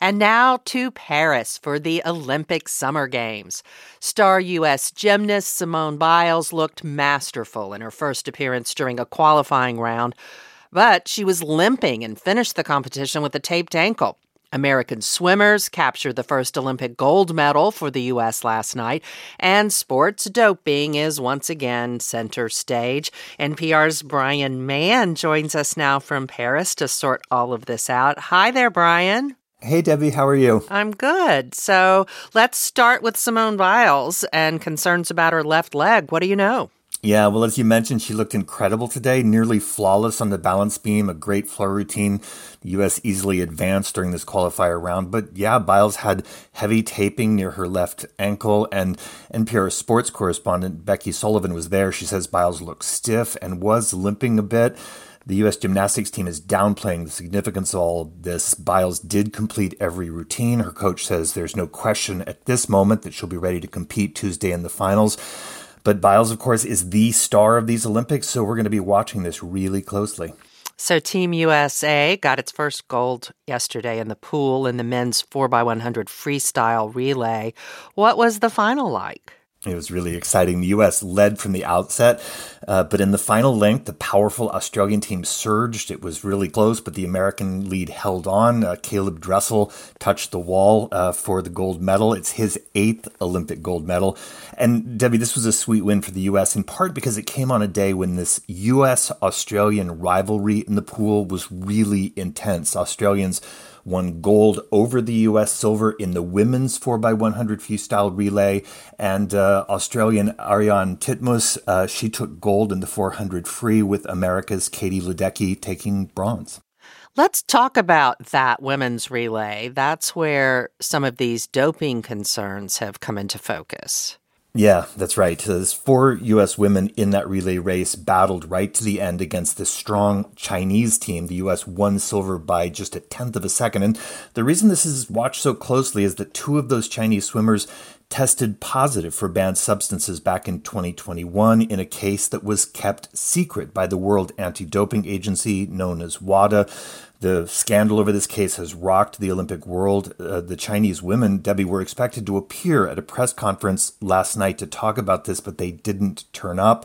And now to Paris for the Olympic Summer Games. Star U.S. gymnast Simone Biles looked masterful in her first appearance during a qualifying round, but she was limping and finished the competition with a taped ankle. American swimmers captured the first Olympic gold medal for the U.S. last night, and sports doping is once again center stage. NPR's Brian Mann joins us now from Paris to sort all of this out. Hi there, Brian. Hey, Debbie, how are you? I'm good. So let's start with Simone Biles and concerns about her left leg. What do you know? Yeah, well, as you mentioned, she looked incredible today, nearly flawless on the balance beam, a great floor routine. The U.S. easily advanced during this qualifier round. But yeah, Biles had heavy taping near her left ankle, and NPR sports correspondent Becky Sullivan was there. She says Biles looked stiff and was limping a bit. The U.S. gymnastics team is downplaying the significance of all this. Biles did complete every routine. Her coach says there's no question at this moment that she'll be ready to compete Tuesday in the finals. But Biles, of course, is the star of these Olympics, so we're going to be watching this really closely. So Team USA got its first gold yesterday in the pool in the men's 4x100 freestyle relay. What was the final like? It was really exciting. The U.S. led from the outset, but in the final length, the powerful Australian team surged. It was really close, but the American lead held on. Caleb Dressel touched the wall for the gold medal. It's his 8th Olympic gold medal. And Debbie, this was a sweet win for the U.S., in part because it came on a day when this U.S.-Australian rivalry in the pool was really intense. Australians won gold over the U.S. silver in the women's 4x100 freestyle relay. And Australian Ariarne Titmus, she took gold in the 400 free, with America's Katie Ledecky taking bronze. Let's talk about that women's relay. That's where some of these doping concerns have come into focus. Yeah, that's right. There's 4 U.S. women in that relay race battled right to the end against the strong Chinese team. The U.S. won silver by just a tenth of a second. And the reason this is watched so closely is that 2 of those Chinese swimmers tested positive for banned substances back in 2021 in a case that was kept secret by the World Anti-Doping Agency, known as WADA. The scandal over this case has rocked the Olympic world. The Chinese women, Debbie, were expected to appear at a press conference last night to talk about this, but they didn't turn up.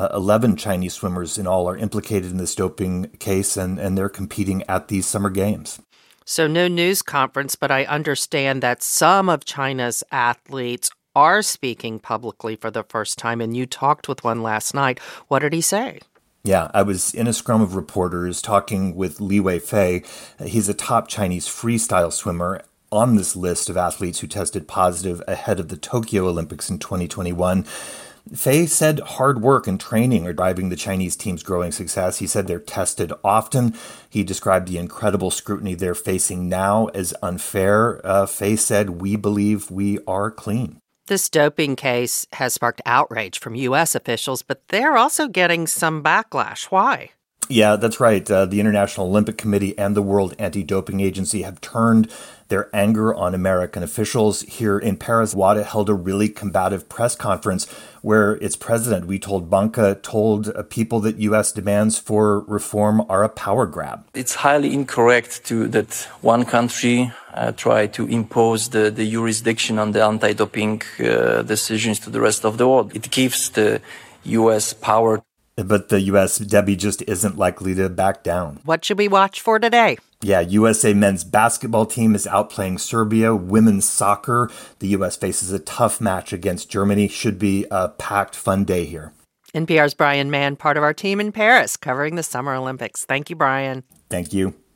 11 Chinese swimmers in all are implicated in this doping case, and they're competing at these summer games. So no news conference, but I understand that some of China's athletes are speaking publicly for the first time, and you talked with one last night. What did he say? Yeah, I was in a scrum of reporters talking with Li Weifei. He's a top Chinese freestyle swimmer on this list of athletes who tested positive ahead of the Tokyo Olympics in 2021. Fei said hard work and training are driving the Chinese team's growing success. He said they're tested often. He described the incredible scrutiny they're facing now as unfair. Fei said, "We believe we are clean." This doping case has sparked outrage from U.S. officials, but they're also getting some backlash. Why? Yeah, that's right. The International Olympic Committee and the World Anti-Doping Agency have turned their anger on American officials. Here in Paris, WADA held a really combative press conference where its president, Witold Banca, told people that U.S. demands for reform are a power grab. It's highly incorrect that one country try to impose the jurisdiction on the anti-doping decisions to the rest of the world. It gives the U.S. power. But the U.S., Debbie, just isn't likely to back down. What should we watch for today? Yeah, USA men's basketball team is outplaying Serbia. Women's soccer, the U.S. faces a tough match against Germany. Should be a packed, fun day here. NPR's Brian Mann, part of our team in Paris, covering the Summer Olympics. Thank you, Brian. Thank you.